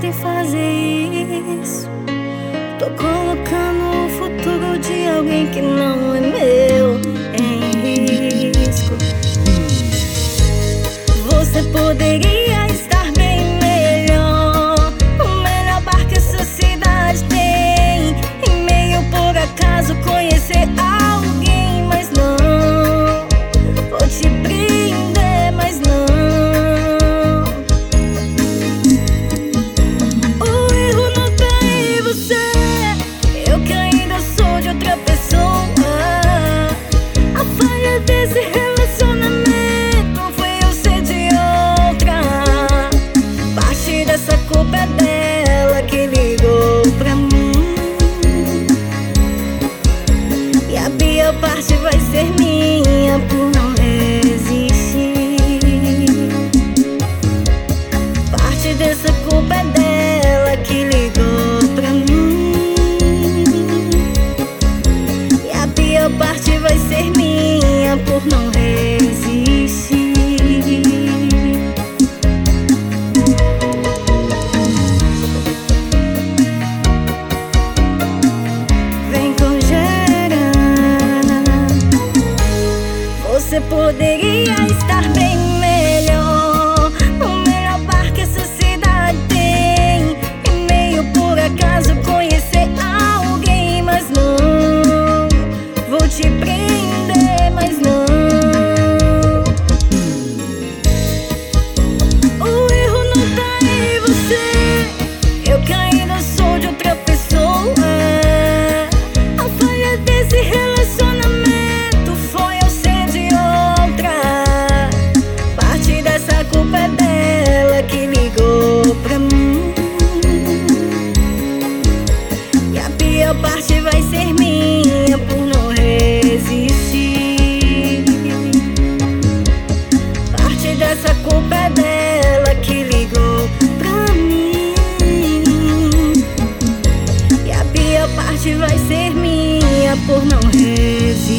pode fazer isso. Tô colocando o futuro de alguém que não é meu em risco. Você poderia estar bem melhor, o melhor bar que essa cidade tem. E meio por acaso conhecer alguém, mas não vou te prender, mas não. O erro não tá em você, eu que ainda sou de outra pessoa. A falha desse relacionamento foi eu ser de outra. Parte dessa culpa é dela que ligou pra mim, e a pior parte vai ser minha por não resistir. Parte dessa culpa é dela que ligou pra mim, e a pior parte vai ser minha por não resistir. Vem com Gerana, você poderia estar bem melhor, o melhor bar que essa cidade tem. E meio por acaso conhecer alguém, mas não vou te prender, mas não. O erro não tá em você, eu que ainda sou de outra pessoa. A falha desse relacionamento foi eu ser de outra. Parte dessa culpa é dela que ligou pra mim, e a pior parte vai ser minha por não resistir. Parte dessa culpa é dela que ligou pra mim, e a pior parte vai ser minha por não resistir.